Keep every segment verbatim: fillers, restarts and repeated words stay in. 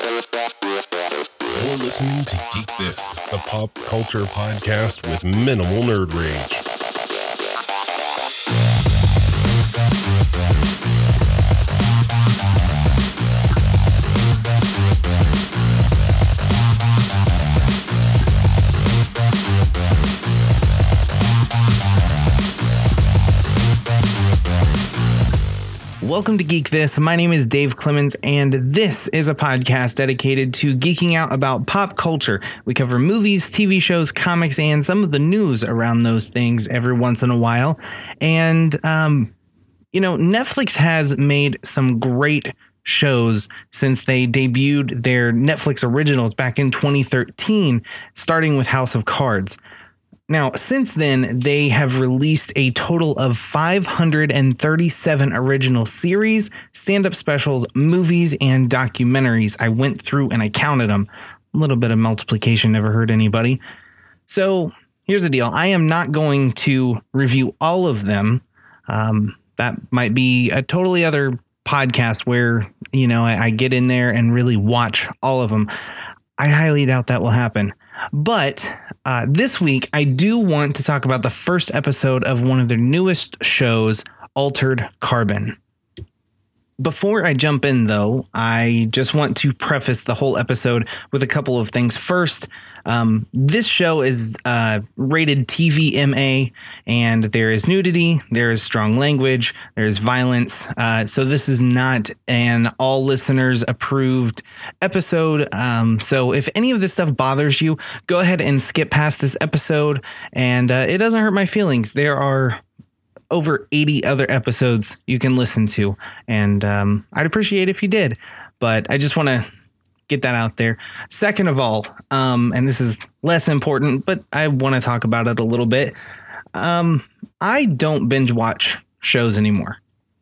You're listening to Geek This, the pop culture podcast with minimal nerd rage. Welcome to Geek This. My name is Dave Clemens, and this is a podcast dedicated to geeking out about pop culture. We cover movies, T V shows, comics, and some of the news around those things every once in a while. And, um, you know, Netflix has made some great shows since they debuted their Netflix originals back in twenty thirteen, starting with House of Cards. Now, since then, they have released a total of five hundred thirty-seven original series, stand-up specials, movies, and documentaries. I went through and I counted them. A little bit of multiplication never hurt anybody. So here's the deal. I am not going to review all of them. Um, that might be a totally other podcast where, you know, I, I get in there and really watch all of them. I highly doubt that will happen. But uh, this week, I do want to talk about the first episode of one of their newest shows, Altered Carbon. Before I jump in, though, I just want to preface the whole episode with a couple of things. First, um, this show is uh, rated T V M A, and there is nudity, there is strong language, there is violence. Uh, so this is not an all listeners approved episode. Um, so if any of this stuff bothers you, go ahead and skip past this episode, and uh, it doesn't hurt my feelings. There are over eighty other episodes you can listen to, and um, I'd appreciate if you did, but I just want to get that out there. Second of all, um, and this is less important, but I want to talk about it a little bit. Um, I don't binge watch shows anymore.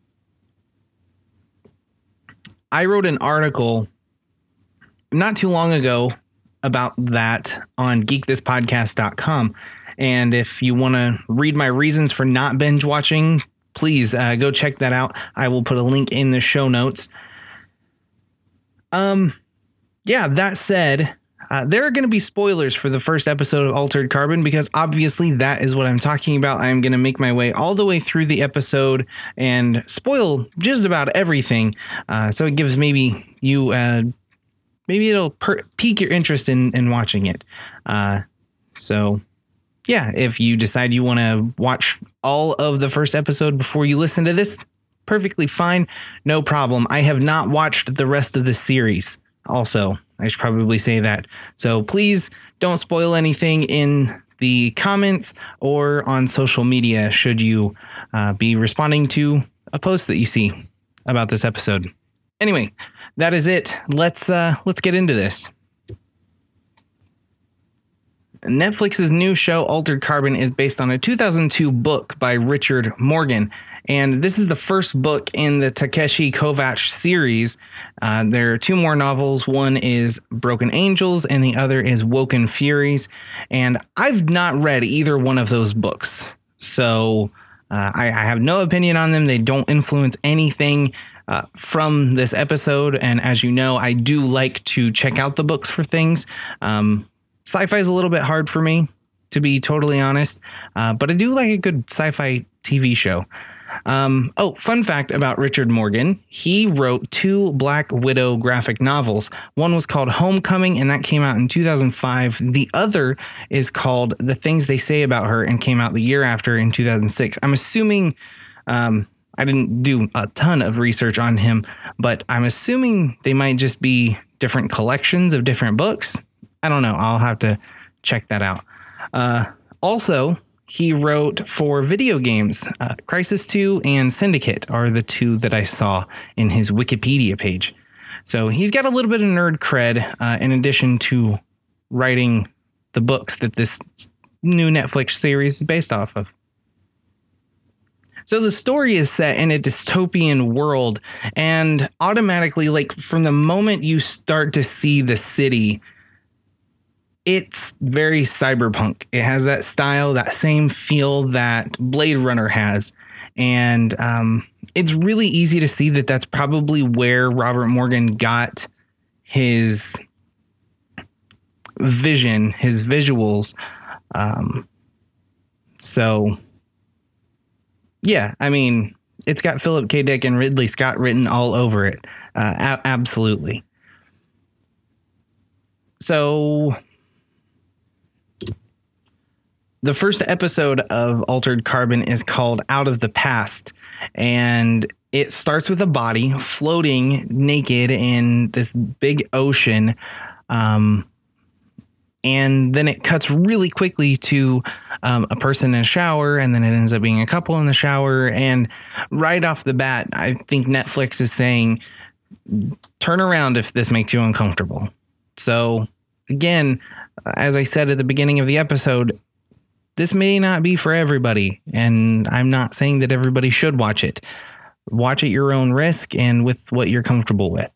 I wrote an article not too long ago about that on geek this podcast dot com. And if you want to read my reasons for not binge watching, please uh, go check that out. I will put a link in the show notes. Um, yeah, that said, uh, there are going to be spoilers for the first episode of Altered Carbon, because obviously that is what I'm talking about. I'm going to make my way all the way through the episode and spoil just about everything. Uh, so it gives maybe you, uh, maybe it'll per- pique your interest in, in watching it. Uh, so... Yeah, if you decide you want to watch all of the first episode before you listen to this, perfectly fine. No problem. I have not watched the rest of the series. Also, I should probably say that. So please don't spoil anything in the comments or on social media should you uh, be responding to a post that you see about this episode. Anyway, that is it. Let's uh, let's get into this. Netflix's new show, Altered Carbon, is based on a two thousand two book by Richard Morgan. And this is the first book in the Takeshi Kovacs series. Uh, there are two more novels. One is Broken Angels and the other is Woken Furies. And I've not read either one of those books. So uh, I, I have no opinion on them. They don't influence anything uh, from this episode. And as you know, I do like to check out the books for things. Um, Sci-fi is a little bit hard for me, to be totally honest, uh, but I do like a good sci-fi T V show. Um, oh, fun fact about Richard Morgan. He wrote two Black Widow graphic novels. One was called Homecoming, and that came out in two thousand five. The other is called The Things They Say About Her and came out the year after in two thousand six. I'm assuming, um, I didn't do a ton of research on him, but I'm assuming they might just be different collections of different books. I don't know. I'll have to check that out. Uh, also, he wrote for video games. Uh, Crysis two and Syndicate are the two that I saw in his Wikipedia page. So he's got a little bit of nerd cred uh, in addition to writing the books that this new Netflix series is based off of. So the story is set in a dystopian world, and automatically, like from the moment you start to see the city, it's very cyberpunk. It has that style, that same feel that Blade Runner has. And um, it's really easy to see that that's probably where Robert Morgan got his vision, his visuals. Um, so, yeah, I mean, it's got Philip K. Dick and Ridley Scott written all over it. Uh, a- absolutely. So the first episode of Altered Carbon is called Out of the Past, and it starts with a body floating naked in this big ocean. Um, and then it cuts really quickly to um, a person in a shower, and then it ends up being a couple in the shower. And right off the bat, I think Netflix is saying, turn around if this makes you uncomfortable. So again, as I said at the beginning of the episode, this may not be for everybody, and I'm not saying that everybody should watch it. Watch at your own risk and with what you're comfortable with.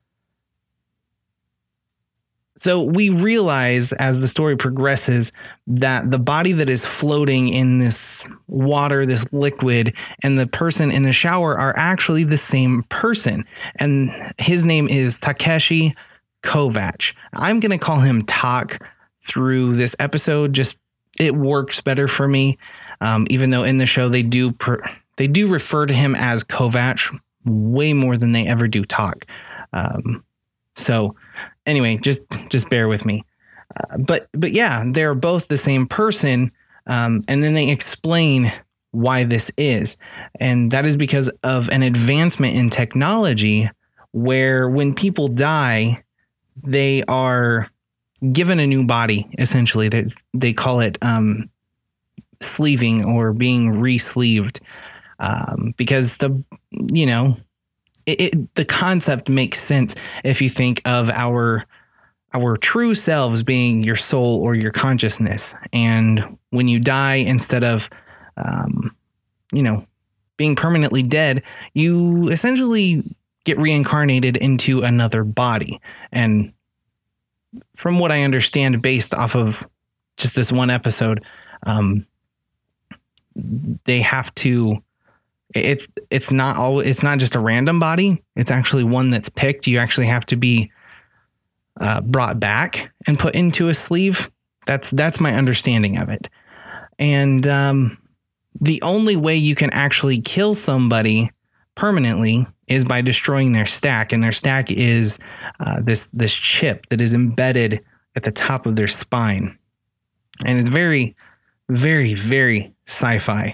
So we realize as the story progresses that the body that is floating in this water, this liquid, and the person in the shower are actually the same person. And his name is Takeshi Kovacs. I'm going to call him Tak through this episode. Just it works better for me. Um, even though in the show they do per, they do refer to him as Kovacs way more than they ever do Tak. Um, so anyway, just just bear with me. Uh, but but yeah, they're both the same person. Um, and then they explain why this is. And that is because of an advancement in technology where when people die, they are given a new body, essentially. They, they call it um, sleeving or being re-sleeved um, because the, you know, it, it, the concept makes sense if you think of our our true selves being your soul or your consciousness. And when you die, instead of, um, you know, being permanently dead, you essentially get reincarnated into another body. And from what I understand, based off of just this one episode, um, they have to, it's, it's not all, it's not just a random body. It's actually one that's picked. You actually have to be uh, brought back and put into a sleeve. That's, that's my understanding of it. And, um, the only way you can actually kill somebody permanently is by destroying their stack. And their stack is uh, this this chip that is embedded at the top of their spine. And it's very, very, very sci-fi.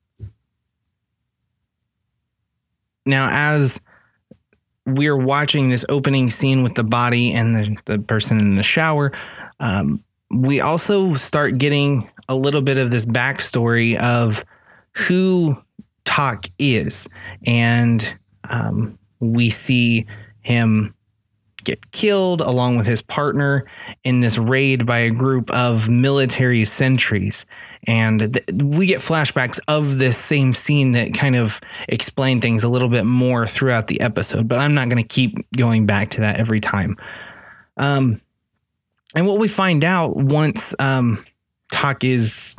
Now, as we're watching this opening scene with the body and the, the person in the shower, um, we also start getting a little bit of this backstory of who Tak is. And um, we see him get killed along with his partner in this raid by a group of military sentries. And th- we get flashbacks of this same scene that kind of explain things a little bit more throughout the episode, but I'm not going to keep going back to that every time. Um, and what we find out once um, Tak is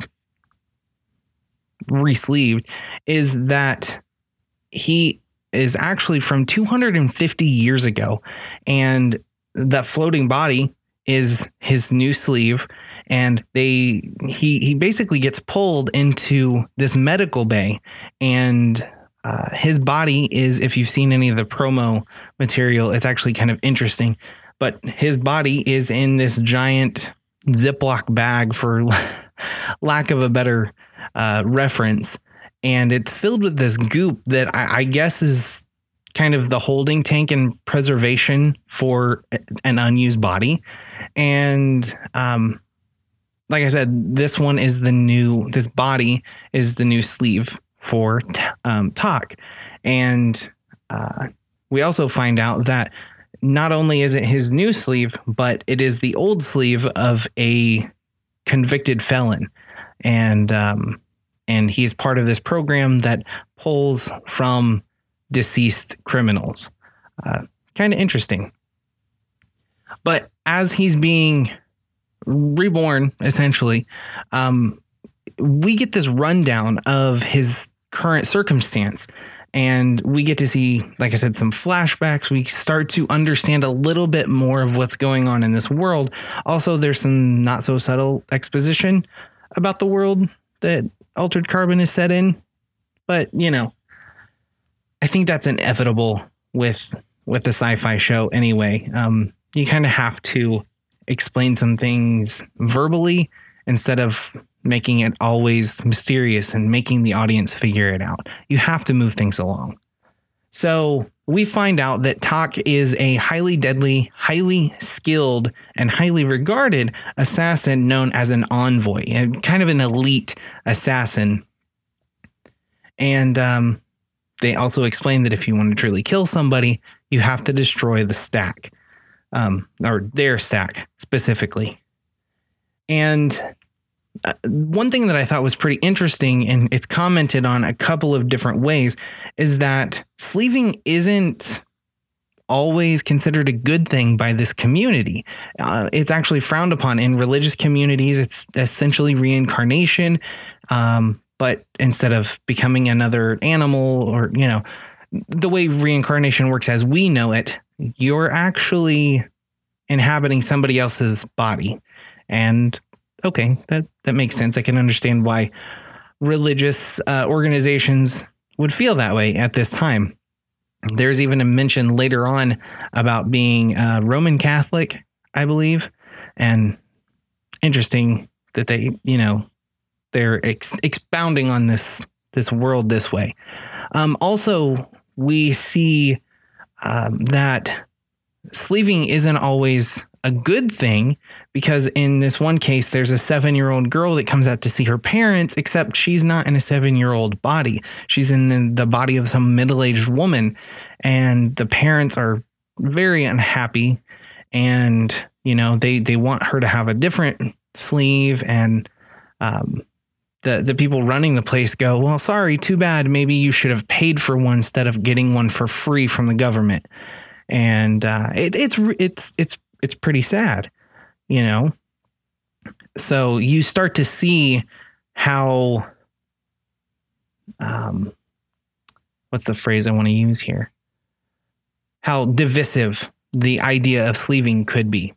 re-sleeved is that he is actually from two hundred fifty years ago, and that floating body is his new sleeve. And they he he basically gets pulled into this medical bay, and uh, his body is, if you've seen any of the promo material, it's actually kind of interesting. But his body is in this giant Ziploc bag, for lack of a better uh, reference. And it's filled with this goop that I, I guess is kind of the holding tank and preservation for an unused body. And um, like I said, this one is the new, this body is the new sleeve for um, Tak. And uh, we also find out that not only is it his new sleeve, but it is the old sleeve of a convicted felon. And, um, and he's part of this program that pulls from deceased criminals. Uh, kind of interesting. But as he's being reborn, essentially, um, we get this rundown of his current circumstance. And we get to see, like I said, some flashbacks. We start to understand a little bit more of what's going on in this world. Also, there's some not so subtle exposition about the world that Altered Carbon is set in. But, you know, I think that's inevitable with with the sci-fi show anyway. Um, you kind of have to explain some things verbally instead of making it always mysterious and making the audience figure it out. You have to move things along. So we find out that Tak is a highly deadly, highly skilled, and highly regarded assassin known as an envoy, and kind of an elite assassin. And um, they also explain that if you want to truly kill somebody, you have to destroy the stack, um, or their stack specifically. And Uh, one thing that I thought was pretty interesting, and it's commented on a couple of different ways, is that sleeving isn't always considered a good thing by this community. Uh, it's actually frowned upon in religious communities. It's essentially reincarnation. Um, but instead of becoming another animal, or, you know, the way reincarnation works as we know it, you're actually inhabiting somebody else's body. And okay, that, that makes sense. I can understand why religious uh, organizations would feel that way at this time. There's even a mention later on about being uh, Roman Catholic, I believe. And interesting that they, you know, they're ex- expounding on this, this world this way. Um, also, we see um, that sleeving isn't always a good thing, because in this one case, there's a seven-year-old girl that comes out to see her parents, except she's not in a seven-year-old body. She's in the, the body of some middle-aged woman, and the parents are very unhappy, and, you know, they, they want her to have a different sleeve, and um, the, the people running the place go, well, sorry, too bad. Maybe you should have paid for one instead of getting one for free from the government. And uh, it, it's it's it's it's pretty sad, you know. So you start to see how, um, what's the phrase I want to use here? How divisive the idea of sleeving could be.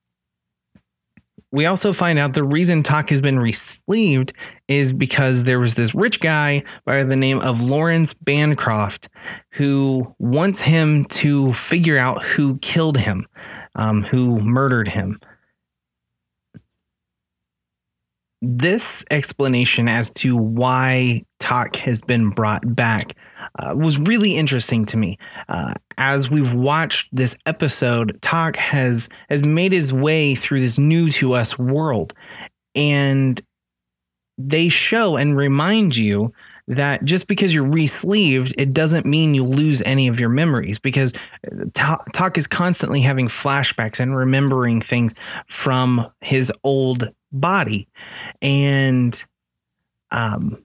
We also find out the reason Tak has been re-sleeved is because there was this rich guy by the name of Lawrence Bancroft who wants him to figure out who killed him, um, who murdered him. This explanation as to why Tak has been brought back uh, was really interesting to me. Uh, as we've watched this episode, Tak has has made his way through this new to us world, and they show and remind you that just because you're re-sleeved, it doesn't mean you lose any of your memories, because Tak is constantly having flashbacks and remembering things from his old body. And um,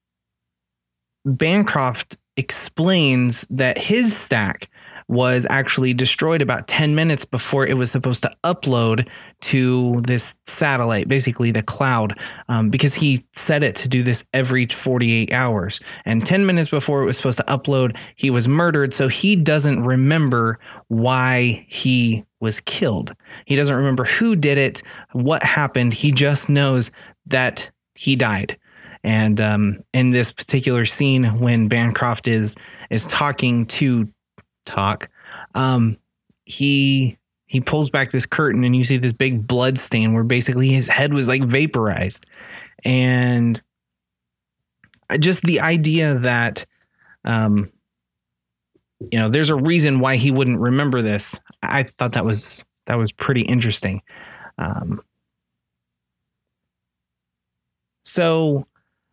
Bancroft explains that his stack was actually destroyed about ten minutes before it was supposed to upload to this satellite, basically the cloud, um, because he set it to do this every forty-eight hours. And ten minutes before it was supposed to upload, he was murdered. So he doesn't remember why he was killed. He doesn't remember who did it, what happened. He just knows that he died. And um, in this particular scene, when Bancroft is is talking to Tak, um, he he pulls back this curtain, and you see this big blood stain where basically his head was like vaporized. And just the idea that, um, you know, there's a reason why he wouldn't remember this. I thought that was that was pretty interesting. Um, so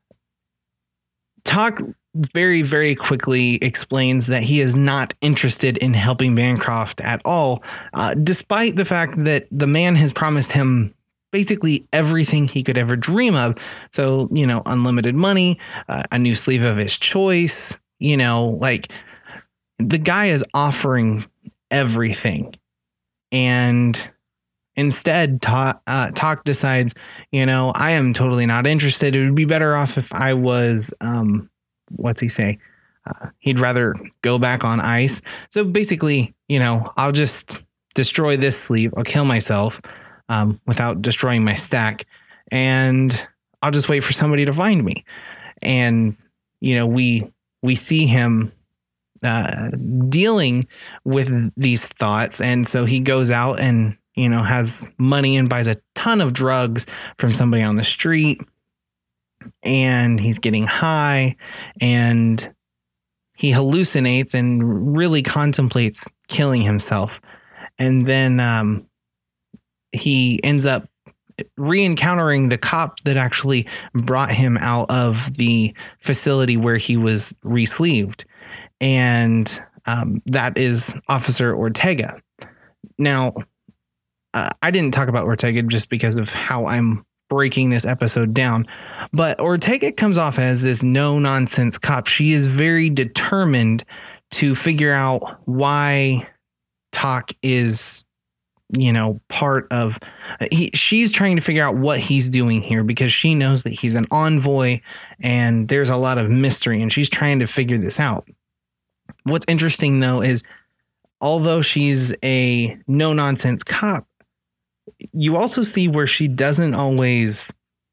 Tak very, very quickly explains that he is not interested in helping Bancroft at all, uh, despite the fact that the man has promised him basically everything he could ever dream of. So, you know, unlimited money, uh, a new sleeve of his choice, you know, like the guy is offering everything. And instead, Tak, uh, Tak decides, you know, I am totally not interested. It would be better off if I was, um, what's he say? uh, he'd rather go back on ice. So basically, you know, I'll just destroy this sleeve. I'll kill myself um, without destroying my stack, and I'll just wait for somebody to find me. And, you know, we we see him uh, dealing with these thoughts. And so he goes out and, you know, has money and buys a ton of drugs from somebody on the street. And he's getting high, and he hallucinates and really contemplates killing himself. And then um, he ends up re-encountering the cop that actually brought him out of the facility where he was re-sleeved. And um, that is Officer Ortega. Now, uh, I didn't talk about Ortega just because of how I'm breaking this episode down, but Ortega comes off as this no nonsense cop. She is very determined to figure out why Tok is, you know, part of, he, she's trying to figure out what he's doing here because she knows that he's an envoy and there's a lot of mystery, and she's trying to figure this out. What's interesting though is, although she's a no nonsense cop, you also see where she doesn't always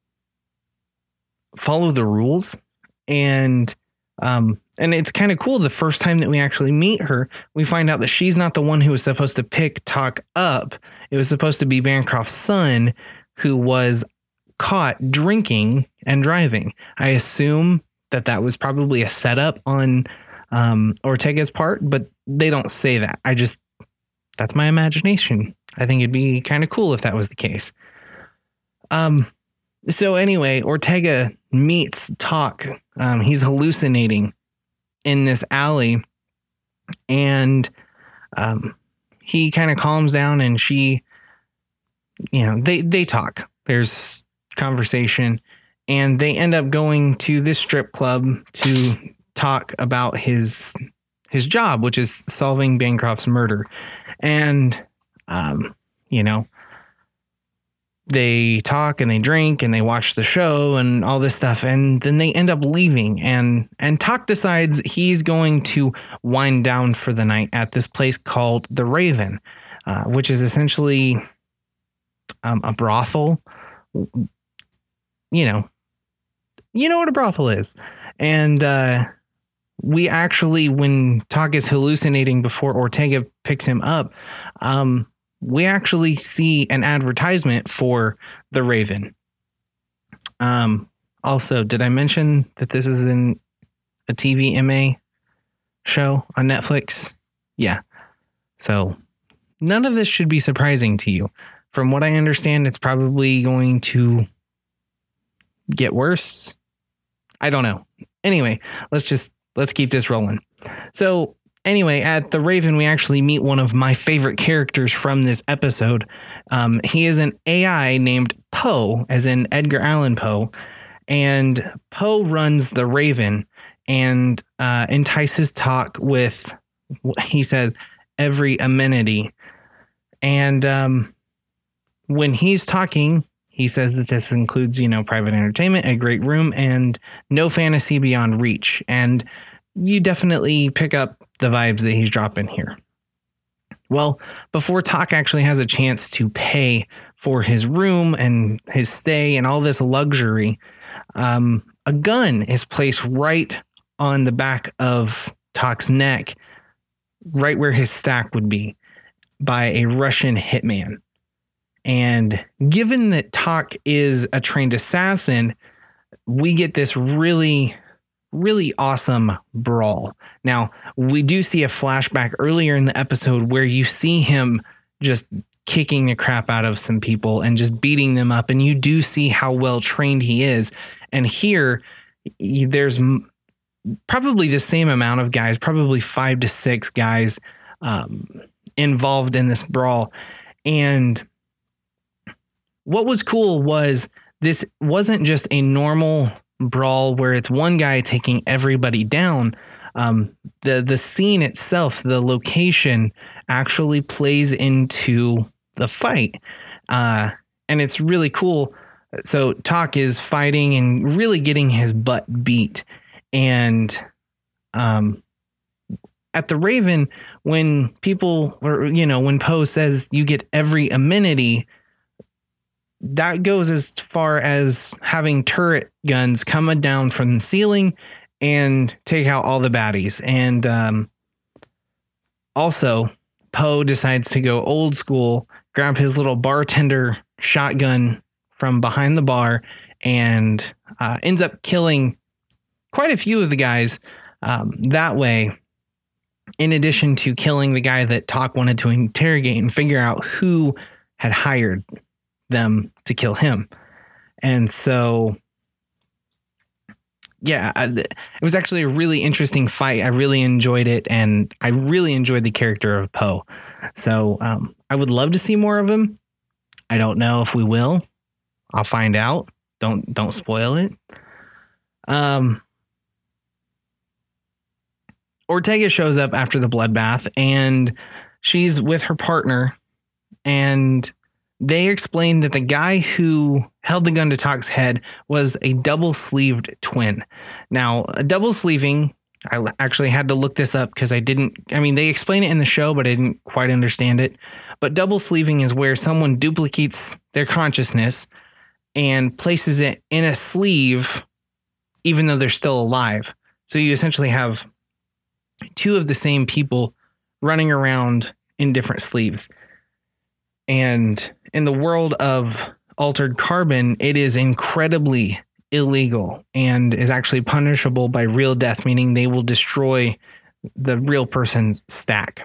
follow the rules. And, um, and it's kind of cool. The first time that we actually meet her, we find out that she's not the one who was supposed to pick Tok up. It was supposed to be Bancroft's son, who was caught drinking and driving. I assume that that was probably a setup on um, Ortega's part, but they don't say that. I just, that's my imagination. I think it'd be kind of cool if that was the case. Um, so anyway, Ortega meets Tok. Um, he's hallucinating in this alley, and um, he kind of calms down, and she, you know, they, they talk. There's conversation, and they end up going to this strip club to talk about his, his job, which is solving Bancroft's murder. And, um, you know, they talk and they drink and they watch the show and all this stuff. And then they end up leaving, and, and Tok decides he's going to wind down for the night at this place called the Raven, uh, which is essentially um, a brothel. You know, you know what a brothel is. And, uh, we actually, when Tok is hallucinating before Ortega picks him up, um, we actually see an advertisement for the Raven. Um, also, did I mention that this is in a T V M A show on Netflix? Yeah. So none of this should be surprising to you. From what I understand, it's probably going to get worse. I don't know. Anyway, let's just, let's keep this rolling. So anyway, at the Raven, we actually meet one of my favorite characters from this episode. Um, he is an A I named Poe, as in Edgar Allan Poe. And Poe runs the Raven and uh, entices Tok with, he says, every amenity. And um, when he's talking, he says that this includes, you know, private entertainment, a great room, and no fantasy beyond reach. And you definitely pick up the vibes that he's dropping here. Well, before Tok actually has a chance to pay for his room and his stay and all this luxury, um, a gun is placed right on the back of Tok's neck, right where his stack would be, by a Russian hitman. And given that Tok is a trained assassin, we get this really, really awesome brawl. Now, we do see a flashback earlier in the episode where you see him just kicking the crap out of some people and just beating them up. And you do see how well trained he is. And here, there's probably the same amount of guys, probably five to six guys um, involved in this brawl. And what was cool was this wasn't just a normal brawl where it's one guy taking everybody down. Um, the, the scene itself, the location actually plays into the fight. Uh, and it's really cool. So Tok is fighting and really getting his butt beat. And um, at the Raven, when people, or, you know, when Poe says you get every amenity, that goes as far as having turret guns come down from the ceiling and take out all the baddies. And um, also, Poe decides to go old school, grab his little bartender shotgun from behind the bar, and uh, ends up killing quite a few of the guys um, that way, in addition to killing the guy that Tok wanted to interrogate and figure out who had hired them to kill him. And so, yeah, it was actually a really interesting fight. I really enjoyed it, and I really enjoyed the character of Poe. So um, I would love to see more of him. I don't know if we will. I'll find out. Don't don't spoil it. Um, Ortega shows up after the bloodbath, and she's with her partner, and they explain that the guy who held the gun to Tok's head was a double-sleeved twin. Now, a double sleeving, I actually had to look this up because I didn't, I mean, they explain it in the show, but I didn't quite understand it. But double sleeving is where someone duplicates their consciousness and places it in a sleeve, even though they're still alive. So you essentially have two of the same people running around in different sleeves. And in the world of altered carbon, it is incredibly illegal and is actually punishable by real death, meaning they will destroy the real person's stack.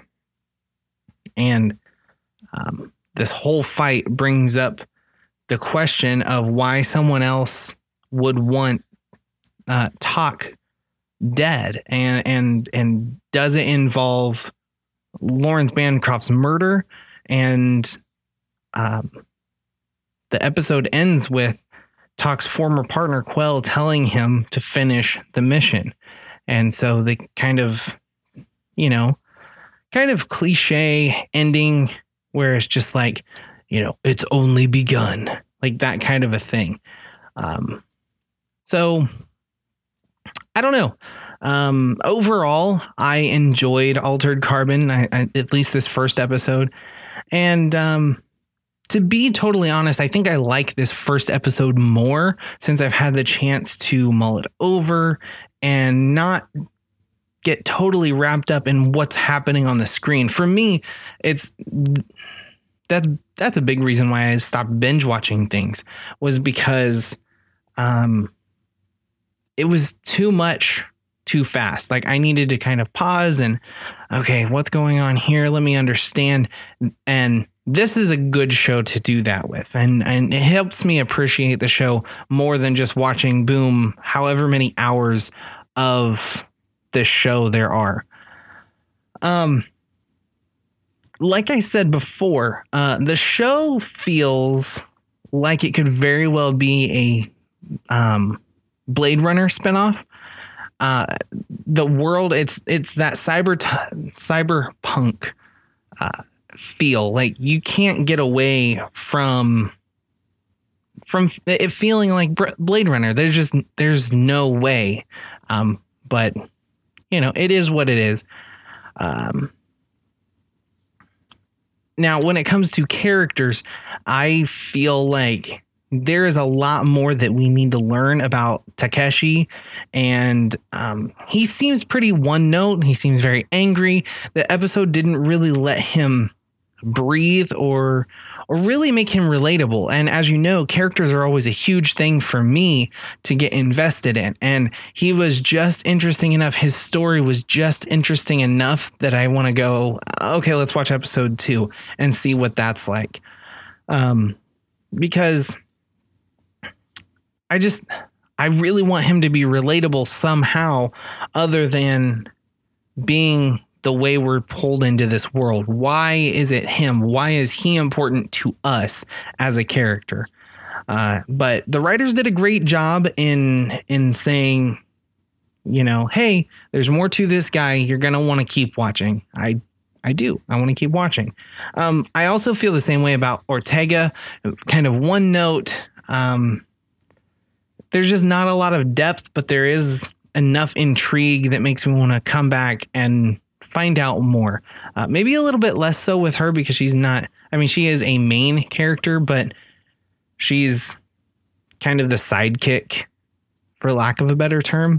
And um, this whole fight brings up the question of why someone else would want uh, Tok dead, and and and does it involve Lawrence Bancroft's murder? And um, the episode ends with Tok's former partner Quell telling him to finish the mission, and so the kind of, you know, kind of cliche ending where it's just like, you know, it's only begun, like that kind of a thing. Um, so I don't know. Um, overall, I enjoyed Altered Carbon, I, I, at least this first episode. And um, to be totally honest, I think I like this first episode more since I've had the chance to mull it over and not get totally wrapped up in what's happening on the screen. For me, it's that's that's a big reason why I stopped binge watching things, was because um, it was too much too fast. Like I needed to kind of pause and, okay, what's going on here? Let me understand. And this is a good show to do that with. And, and it helps me appreciate the show more than just watching, boom, however many hours of this show there are. Um, like I said before, uh, the show feels like it could very well be a um, Blade Runner spinoff. Uh, the world, it's it's that cyber t- cyberpunk uh, feel. Like you can't get away from from it feeling like Blade Runner. There's just there's no way. Um, but you know, it is what it is. Um, now, when it comes to characters, I feel like there is a lot more that we need to learn about Takeshi, and um, he seems pretty one note. He seems very angry. The episode didn't really let him breathe or or really make him relatable. And as you know, characters are always a huge thing for me to get invested in. And he was just interesting enough. His story was just interesting enough that I want to go, okay, let's watch episode two and see what that's like. Um, because I just, I really want him to be relatable somehow other than being the way we're pulled into this world. Why is it him? Why is he important to us as a character? Uh, but the writers did a great job in, in saying, you know, hey, there's more to this guy. You're going to want to keep watching. I, I do. I want to keep watching. Um, I also feel the same way about Ortega, kind of one note. Um, There's just not a lot of depth, but there is enough intrigue that makes me want to come back and find out more. Uh, maybe a little bit less so with her because she's not, I mean, she is a main character, but she's kind of the sidekick, for lack of a better term.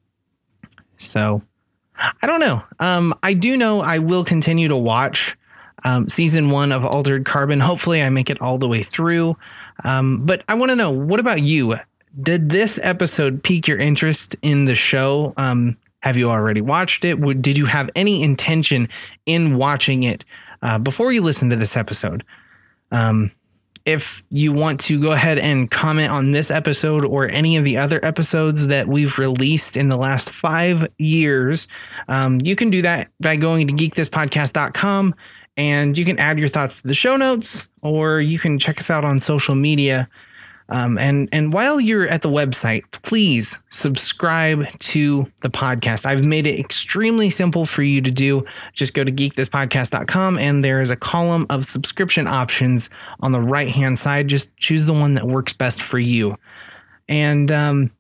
So I don't know. Um, I do know I will continue to watch um, season one of Altered Carbon. Hopefully I make it all the way through. Um, but I want to know, what about you? Did this episode pique your interest in the show? Um, have you already watched it? Would, did you have any intention in watching it uh, before you listen to this episode? Um, if you want to go ahead and comment on this episode or any of the other episodes that we've released in the last five years, um, you can do that by going to geek this podcast dot com, and you can add your thoughts to the show notes, or you can check us out on social media. Um, and, and while you're at the website, please subscribe to the podcast. I've made it extremely simple for you to do. Just go to geek this podcast dot com, and there is a column of subscription options on the right hand side. Just choose the one that works best for you. And um,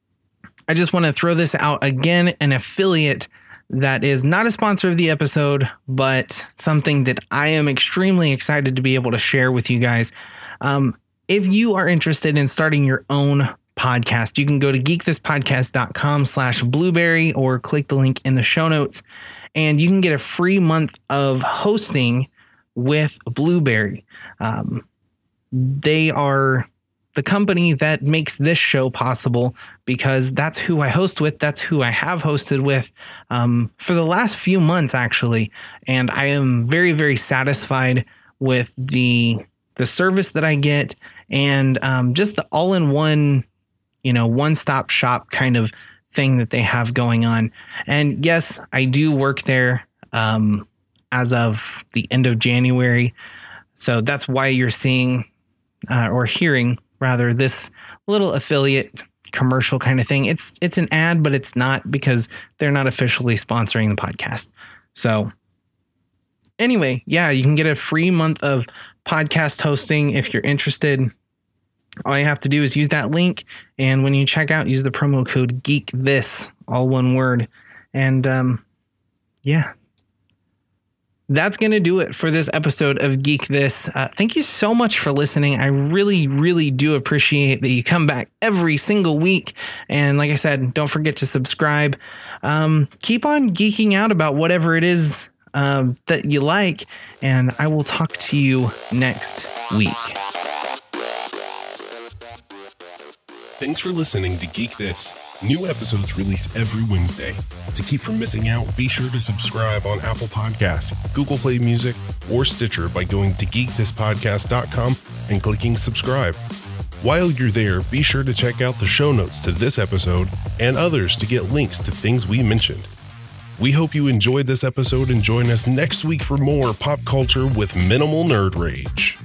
I just want to throw this out again, an affiliate that is not a sponsor of the episode, but something that I am extremely excited to be able to share with you guys. Um, If you are interested in starting your own podcast, you can go to geek this podcast dot com slash blueberry or click the link in the show notes, and you can get a free month of hosting with Blueberry. Um, they are the company that makes this show possible because that's who I host with. That's who I have hosted with um, for the last few months, actually. And I am very, very satisfied with the the service that I get, and um, just the all-in-one, you know, one-stop shop kind of thing that they have going on. And yes, I do work there um, as of the end of January. So that's why you're seeing uh, or hearing rather this little affiliate commercial kind of thing. It's it's an ad, but it's not, because they're not officially sponsoring the podcast. So anyway, yeah, you can get a free month of podcast hosting if you're interested. All you have to do is use that link, and when you check out, use the promo code GEEKTHIS, all one word. And um, yeah, that's going to do it for this episode of Geek This. Uh, thank you so much for listening. I really, really do appreciate that you come back every single week. And like I said, don't forget to subscribe. Um, keep on geeking out about whatever it is Um, that you like, and I will talk to you next week. Thanks for listening to Geek This. New episodes released every Wednesday. To keep from missing out, be sure to subscribe on Apple Podcasts, Google Play Music, or Stitcher by going to geek this podcast dot com and clicking subscribe. While you're there, be sure to check out the show notes to this episode and others to get links to things we mentioned. We hope you enjoyed this episode and join us next week for more pop culture with minimal nerd rage.